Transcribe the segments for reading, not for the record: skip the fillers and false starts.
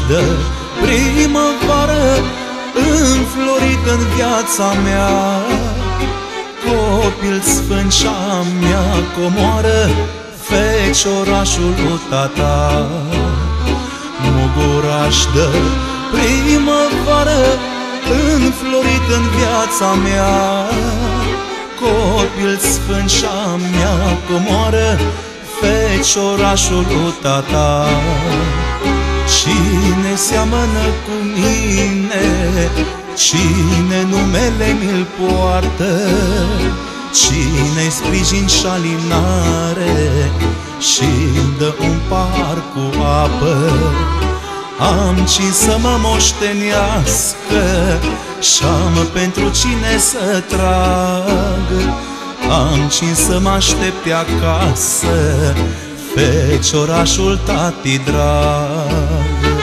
de primăvară înflorit în viața mea. Copil sfânt și-a mea comoară, feciorașul tata. Muguraș de primăvară înflorit în viața mea. Copil sfânt și-a mea comoară, feciorașul tata. Cine seamănă cu mine, cine numele mi-l poartă, cine-i sprijin și alinare și-mi dă un pahar cu apă. Am cine să mă moștenească și-am pentru cine să trag. Am cine să mă aștepte acasă, feciorașul tati drag.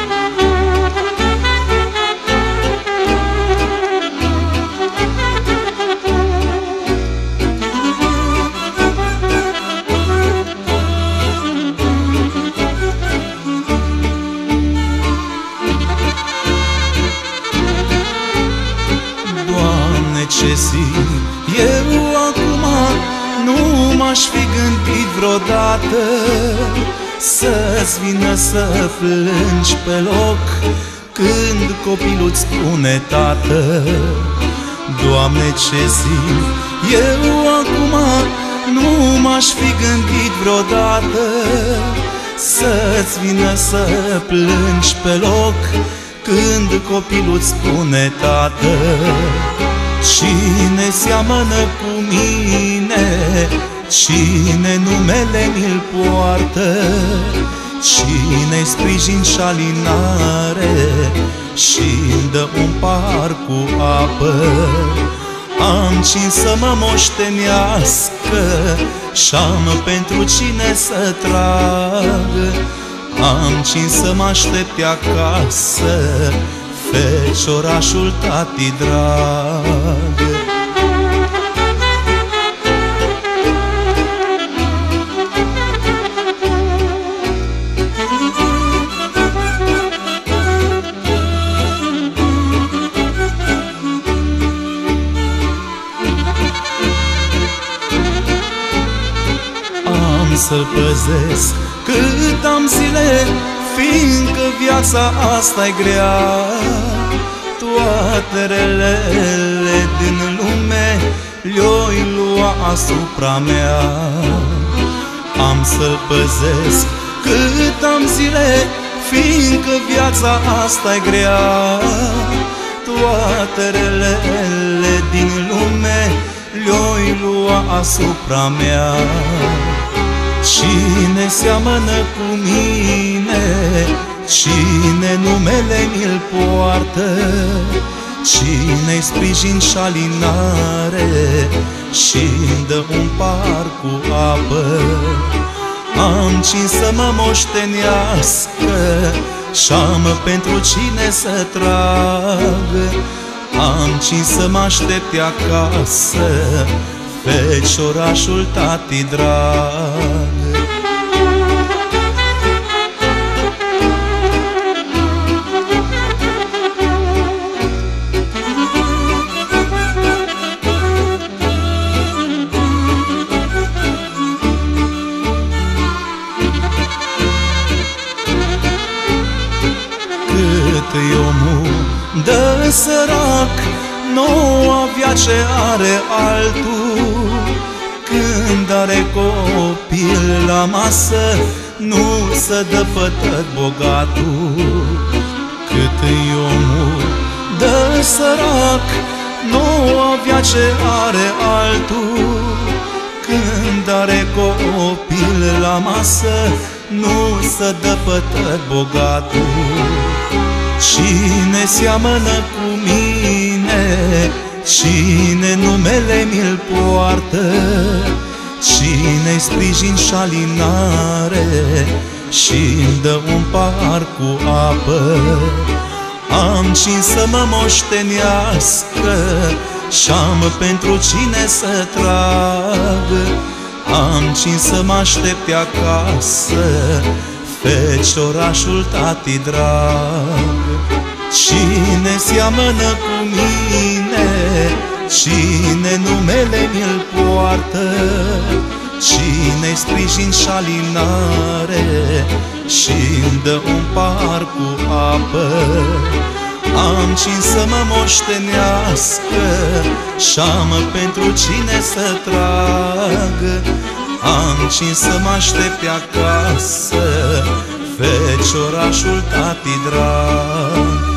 Ce simt eu acum nu m-aș fi gândit vreodată să-ți vină să plângi pe loc când copilul-ți spune tată. Doamne, ce simt eu acum nu m-aș fi gândit vreodată să-ți vină să plângi pe loc când copilul-ți spune tată. Cine seamănă cu mine, cine numele mi-l poartă, cine-i sprijin și alinare și-mi dă un pahar cu apă. Am cine să mă moștenească și-am pentru cine să trag. Am cine să mă aștepte acasă, feciorașul tati drag. Am să-l păzesc cât am zile, fiindcă viața asta-i grea. Toate relele din lume le-oi lua asupra mea. Am să-l păzesc cât am zile, fiindcă viața asta-i grea. Toate relele din lume le-oi lua asupra mea. Cine seamănă cu mine, cine numele mi-l poartă, cine-i sprijin și alinare și-mi dă un pahar cu apă. Am cine să mă moștenească și-am pentru cine să trag. Am cine să mă aștepte acasă, feciorașul tati drag. Cât-i omul de sărac, nu avea ce are altul. Când are copil la masă, nu se dă pătăt bogatul. Cât-i omul de sărac, nu avea ce are altul. Când are copil la masă, nu se dă pătăt bogatul. Cine seamănă cu mine, cine numele mi-l poartă, cine-i sprijin și alinare și-mi dă un pahar cu apă. Am cine să mă moștenească și-am pentru cine să trag. Am cine să mă aștepte acasă, feciorașul tati drag. Cine seamănă cu mine, cine numele mi-l poartă, cine-i sprijin și alinare și-mi dă un pahar cu apă. Am cine să mă moștenească și-am pentru cine să trag. Am cine să mă aștepte acasă, feciorașul tati drag.